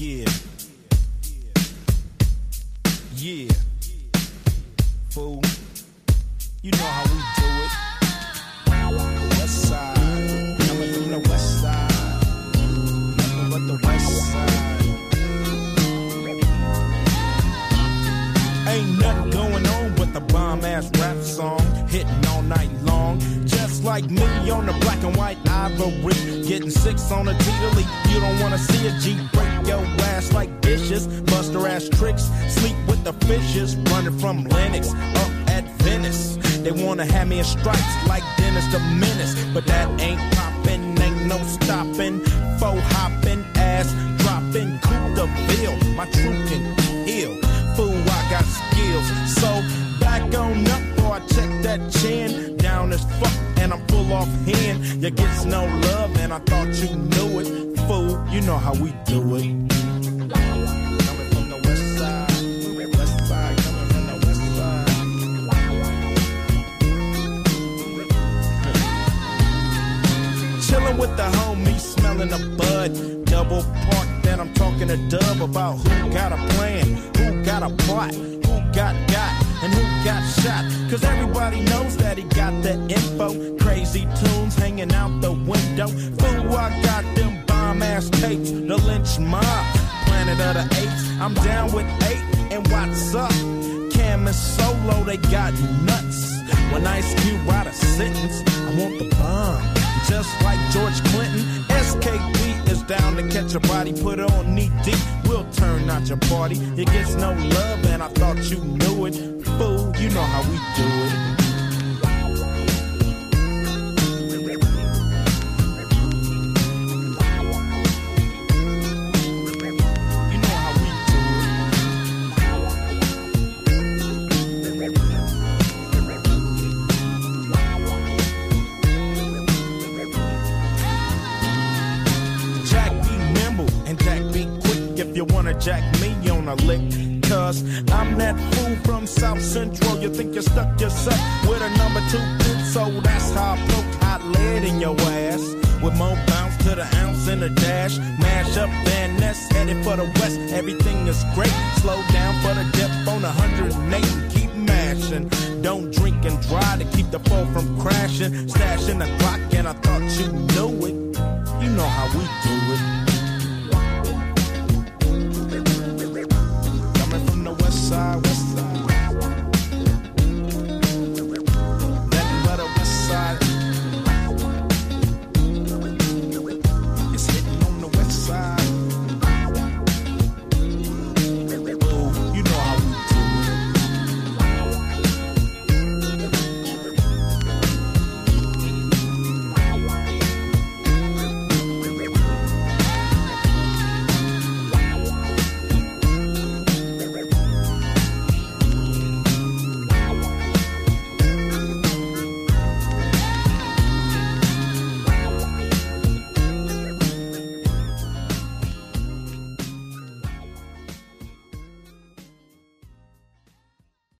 Yeah. Yeah. Fool. You know how we do it. West side. Coming from the west side. Nothing but the west side. Ain't nothing going on but the bomb-ass rap song. Hitting all night long. Just like me on the black and white ivory. Getting 6 on a T-Elite. You don't wanna see a G break your ass like dishes. Bust her ass tricks. Sleep with the fishes. Running from Lennox up at Venice. They wanna have me in stripes like Dennis the Menace. But that ain't poppin', ain't no stopping. Faux hopping, ass dropping. Coupe de ville, my truth can heal. Fool, I got skills. So back on up or I check that chin. Down as fuck and I'm full off hand. You gets no love and I thought you knew it. Fool, you know how we do it. Coming from the west side. West side, coming from the west side. Chillin' with the homies, smelling the bud. Double park, then I'm talking to Dub about who got a plan, who got a plot, who got, and who got shot. Cause everybody knows that he got the info. Crazy tunes hanging out the window. Fool, I got them bomb-ass tapes. The lynch mob, Planet of the Apes. I'm down with 8, and what's up? Cam and Solo, they got nuts. When Ice Cube write a sentence, I want the bomb. Just like George Clinton, SKP is down to catch a body, put on knee deep, we'll turn out your party. It gets no love and I thought you knew it. Fool, you know how we do it. You wanna jack me on a lick, cause I'm that fool from South Central. You think you stuck yourself with a number 2 pin, so that's how I poke hot lead in your ass. With more bounce to the ounce in the dash. Mash up Van Ness, headed for the west. Everything is great, slow down for the depth on 108. Keep mashing, don't drink and drive to keep the foe from crashing. Stashing the clock and I thought you knew it. You know how we do it.